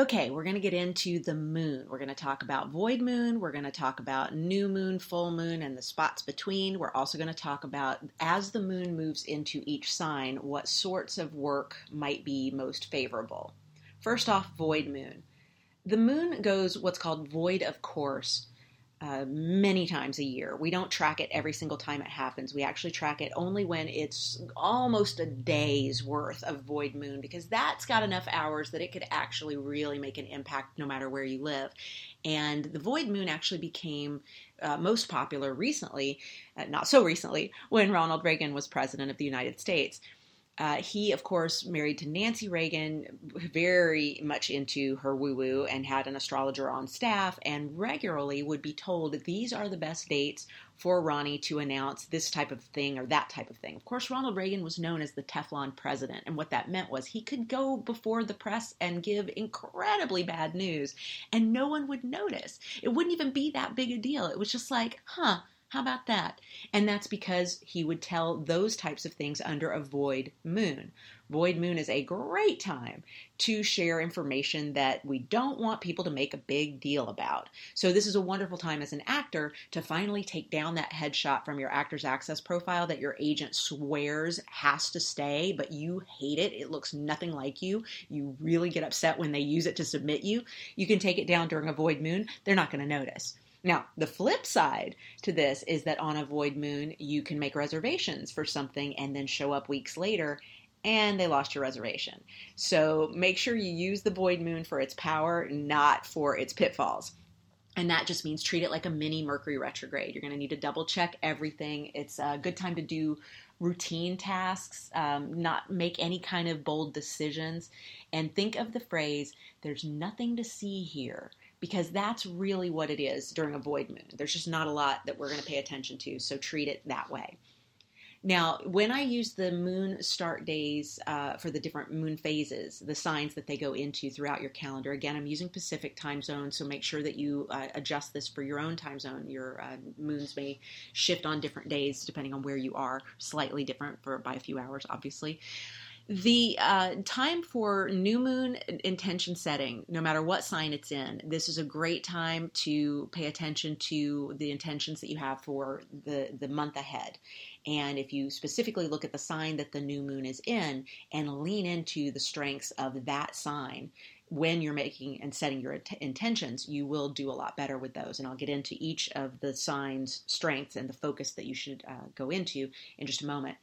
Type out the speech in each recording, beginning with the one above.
Okay, we're going to get into the moon. We're going to talk about void moon. We're going to talk about new moon, full moon, and the spots between. We're also going to talk about, as the moon moves into each sign, what sorts of work might be most favorable. First off, void moon. The moon goes what's called void of course many times a year. We don't track it every single time it happens. We actually track it only when it's almost a day's worth of void moon, because that's got enough hours that it could actually really make an impact no matter where you live. And the void moon actually became most popular recently, not so recently, when Ronald Reagan was president of the United States. He, of course, married to Nancy Reagan, very much into her woo-woo, and had an astrologer on staff, and regularly would be told that these are the best dates for Ronnie to announce this type of thing or that type of thing. Of course, Ronald Reagan was known as the Teflon president, and what that meant was he could go before the press and give incredibly bad news, and no one would notice. It wouldn't even be that big a deal. It was just like, how about that? And that's because he would tell those types of things under a void moon. Void moon is a great time to share information that we don't want people to make a big deal about. So this is a wonderful time as an actor to finally take down that headshot from your Actors Access profile that your agent swears has to stay, but you hate it. It looks nothing like you. You really get upset when they use it to submit you. You can take it down during a void moon. They're not going to notice. Now, the flip side to this is that on a void moon, you can make reservations for something and then show up weeks later and they lost your reservation. So make sure you use the void moon for its power, not for its pitfalls. And that just means treat it like a mini Mercury retrograde. You're going to need to double check everything. It's a good time to do routine tasks, not make any kind of bold decisions. And think of the phrase, there's nothing to see here. Because that's really what it is during a void moon. There's just not a lot that we're going to pay attention to, so treat it that way. Now, when I use the moon start days for the different moon phases, the signs that they go into throughout your calendar, again, I'm using Pacific time zone, so make sure that you adjust this for your own time zone. Your moons may shift on different days depending on where you are, slightly different by a few hours, obviously. The time for new moon intention setting, no matter what sign it's in, this is a great time to pay attention to the intentions that you have for the month ahead. And if you specifically look at the sign that the new moon is in and lean into the strengths of that sign when you're making and setting your intentions, you will do a lot better with those. And I'll get into each of the signs' strengths and the focus that you should go into in just a moment.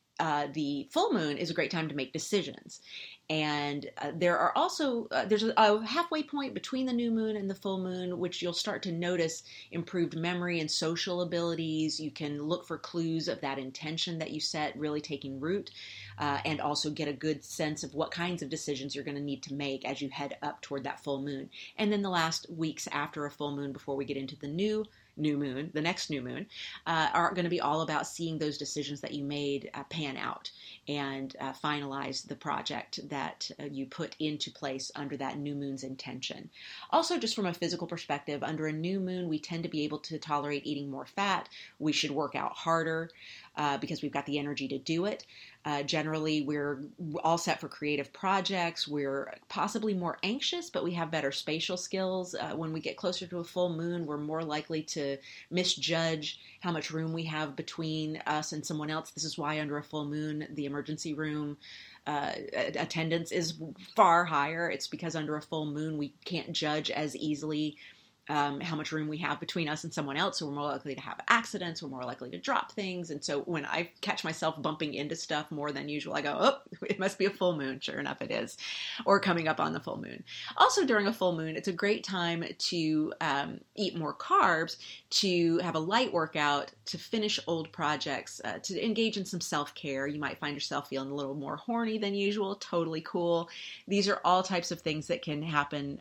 The full moon is a great time to make decisions. And there are also, there's a halfway point between the new moon and the full moon, which you'll start to notice improved memory and social abilities. You can look for clues of that intention that you set really taking root, and also get a good sense of what kinds of decisions you're going to need to make as you head up toward that full moon. And then the last weeks after a full moon, before we get into the the next new moon, are going to be all about seeing those decisions that you made pan out and finalize the project that you put into place under that new moon's intention. Also, just from a physical perspective, under a new moon, we tend to be able to tolerate eating more fat. We should work out harder because we've got the energy to do it. Generally, we're all set for creative projects. We're possibly more anxious, but we have better spatial skills. When we get closer to a full moon, we're more likely to misjudge how much room we have between us and someone else. This is why under a full moon, the emergency room attendance is far higher. It's because under a full moon, we can't judge as easily how much room we have between us and someone else, so we're more likely to have accidents, we're more likely to drop things, and so when I catch myself bumping into stuff more than usual, I go, oh, it must be a full moon. Sure enough, it is, or coming up on the full moon. Also, during a full moon, it's a great time to eat more carbs, to have a light workout, to finish old projects, to engage in some self-care. You might find yourself feeling a little more horny than usual. Totally cool. These are all types of things that can happen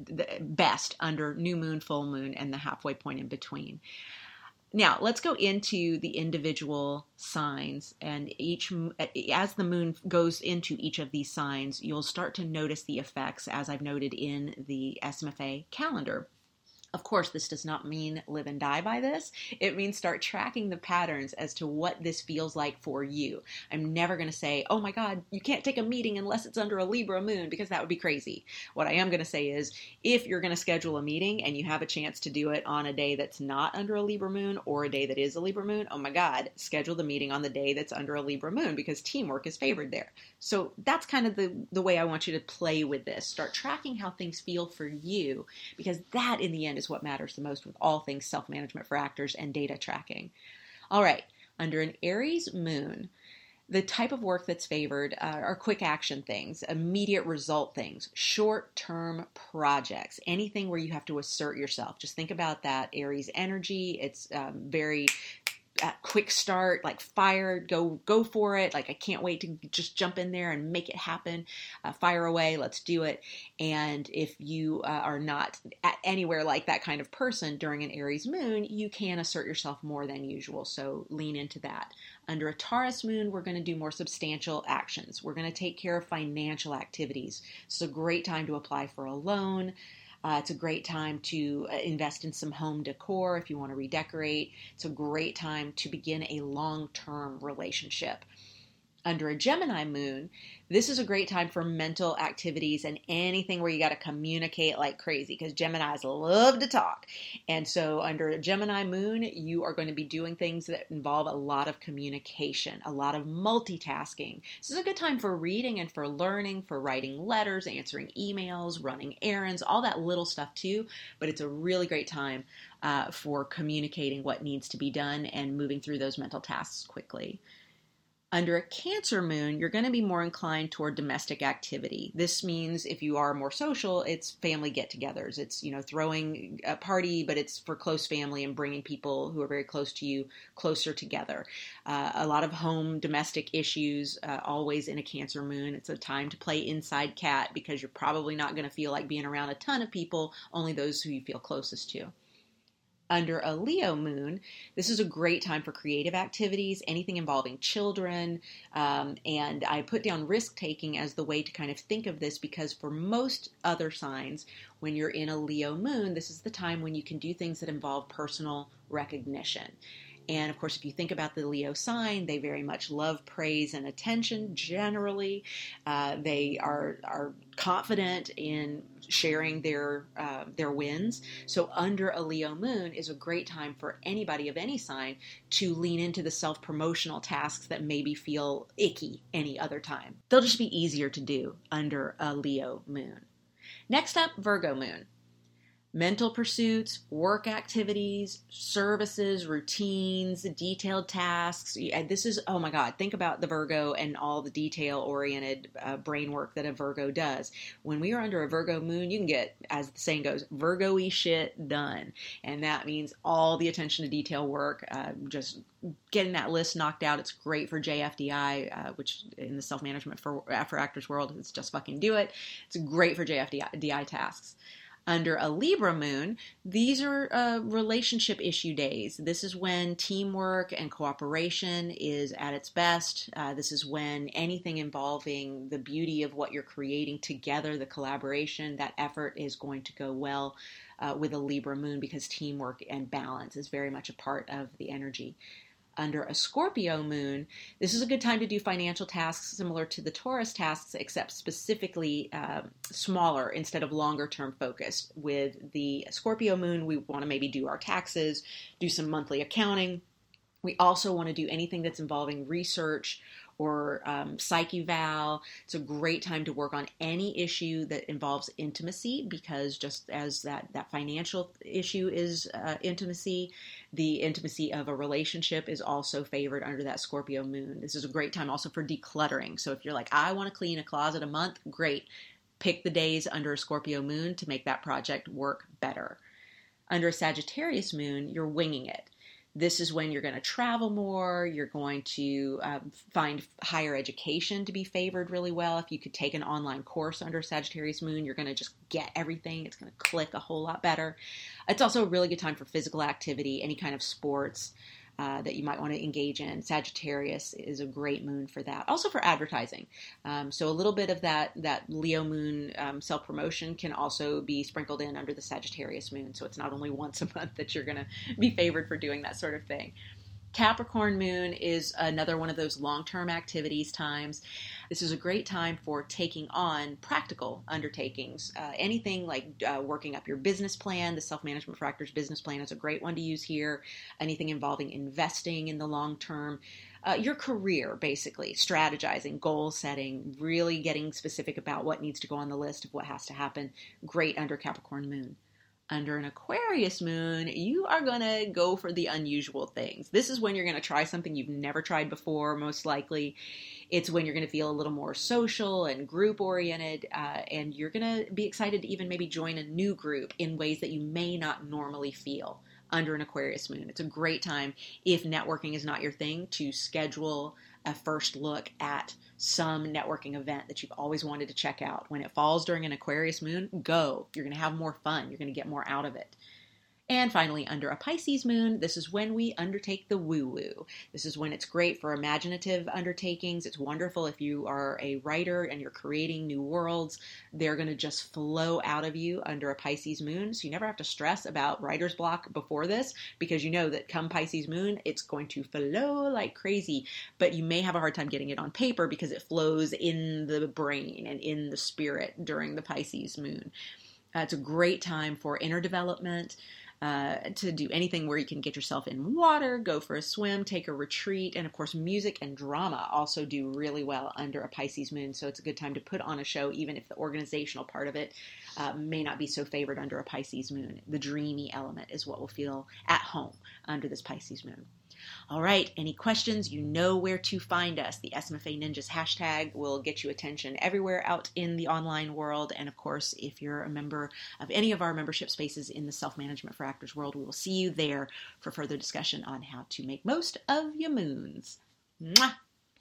best under new moon, full moon, and the halfway point in between. Now, let's go into the individual signs, and as the moon goes into each of these signs, you'll start to notice the effects, as I've noted in the SMFA calendar. Of course, this does not mean live and die by this. It means start tracking the patterns as to what this feels like for you. I'm never going to say, oh my God, you can't take a meeting unless it's under a Libra moon, because that would be crazy. What I am going to say is, if you're going to schedule a meeting and you have a chance to do it on a day that's not under a Libra moon or a day that is a Libra moon, oh my God, schedule the meeting on the day that's under a Libra moon, because teamwork is favored there. So that's kind of the way I want you to play with this. Start tracking how things feel for you, because that in the end is what matters the most with all things self-management for actors and data tracking. All right, under an Aries moon, the type of work that's favored are quick action things, immediate result things, short-term projects, anything where you have to assert yourself. Just think about that Aries energy. It's very quick start, like fire, go for it. Like, I can't wait to just jump in there and make it happen. Fire away, let's do it. And if you are not anywhere like that kind of person during an Aries moon, you can assert yourself more than usual. So lean into that. Under a Taurus moon, we're going to do more substantial actions. We're going to take care of financial activities. It's a great time to apply for a loan. It's a great time to invest in some home decor if you want to redecorate. It's a great time to begin a long-term relationship. Under a Gemini moon, this is a great time for mental activities and anything where you got to communicate like crazy, because Geminis love to talk. And so under a Gemini moon, you are going to be doing things that involve a lot of communication, a lot of multitasking. This is a good time for reading and for learning, for writing letters, answering emails, running errands, all that little stuff too. But it's a really great time for communicating what needs to be done and moving through those mental tasks quickly. Under a Cancer moon, you're going to be more inclined toward domestic activity. This means if you are more social, it's family get-togethers. It's, throwing a party, but it's for close family and bringing people who are very close to you closer together. A lot of home domestic issues, always in a Cancer moon. It's a time to play inside cat, because you're probably not going to feel like being around a ton of people, only those who you feel closest to. Under a Leo moon, this is a great time for creative activities, anything involving children, and I put down risk-taking as the way to kind of think of this, because for most other signs, when you're in a Leo moon, this is the time when you can do things that involve personal recognition. And of course, if you think about the Leo sign, they very much love praise and attention generally. They are confident in sharing their wins. So under a Leo moon is a great time for anybody of any sign to lean into the self-promotional tasks that maybe feel icky any other time. They'll just be easier to do under a Leo moon. Next up, Virgo moon. Mental pursuits, work activities, services, routines, detailed tasks. This is, oh my God, think about the Virgo and all the detail-oriented brain work that a Virgo does. When we are under a Virgo moon, you can get, as the saying goes, Virgo-y shit done. And that means all the attention to detail work, just getting that list knocked out. It's great for JFDI, which in the self-management for actors world, it's just fucking do it. It's great for JFDI tasks. Under a Libra moon, these are relationship issue days. This is when teamwork and cooperation is at its best. This is when anything involving the beauty of what you're creating together, the collaboration, that effort is going to go well with a Libra moon, because teamwork and balance is very much a part of the energy. Under a Scorpio moon, this is a good time to do financial tasks similar to the Taurus tasks, except specifically smaller instead of longer term focused. With the Scorpio moon, we want to maybe do our taxes, do some monthly accounting. We also want to do anything that's involving research or psych eval. It's a great time to work on any issue that involves intimacy, because just as that financial issue is intimacy, the intimacy of a relationship is also favored under that Scorpio moon. This is a great time also for decluttering. So if you're like, I want to clean a closet a month, great. Pick the days under a Scorpio moon to make that project work better. Under a Sagittarius moon, you're winging it. This is when you're going to travel more. You're going to find higher education to be favored really well. If you could take an online course under Sagittarius moon, you're going to just get everything. It's going to click a whole lot better. It's also a really good time for physical activity, any kind of sports. that you might want to engage in. Sagittarius is a great moon for that. Also for advertising. So a little bit of that Leo moon self-promotion can also be sprinkled in under the Sagittarius moon. So it's not only once a month that you're going to be favored for doing that sort of thing. Capricorn moon is another one of those long-term activities times. This is a great time for taking on practical undertakings. Anything like working up your business plan. The Self-Management for Actors business plan is a great one to use here. Anything involving investing in the long term. Your career, basically, strategizing, goal setting, really getting specific about what needs to go on the list of what has to happen. Great under Capricorn moon. Under an Aquarius moon, you are going to go for the unusual things. This is when you're going to try something you've never tried before, most likely. It's when you're going to feel a little more social and group-oriented, and you're going to be excited to even maybe join a new group in ways that you may not normally feel under an Aquarius moon. It's a great time, if networking is not your thing, to schedule a first look at some networking event that you've always wanted to check out. When it falls during an Aquarius moon, go. You're going to have more fun. You're going to get more out of it. And finally, under a Pisces moon, this is when we undertake the woo-woo. This is when it's great for imaginative undertakings. It's wonderful if you are a writer and you're creating new worlds. They're going to just flow out of you under a Pisces moon. So you never have to stress about writer's block before this, because you know that come Pisces moon, it's going to flow like crazy. But you may have a hard time getting it on paper because it flows in the brain and in the spirit during the Pisces moon. It's a great time for inner development. To do anything where you can get yourself in water, go for a swim, take a retreat, and of course music and drama also do really well under a Pisces moon, so it's a good time to put on a show even if the organizational part of it may not be so favored under a Pisces moon. The dreamy element is what will feel at home under this Pisces moon. All right, any questions? You know where to find us. The SMFA Ninjas hashtag will get you attention everywhere out in the online world. And of course, if you're a member of any of our membership spaces in the Self-Management for Actors world, we will see you there for further discussion on how to make most of your moons. Mwah!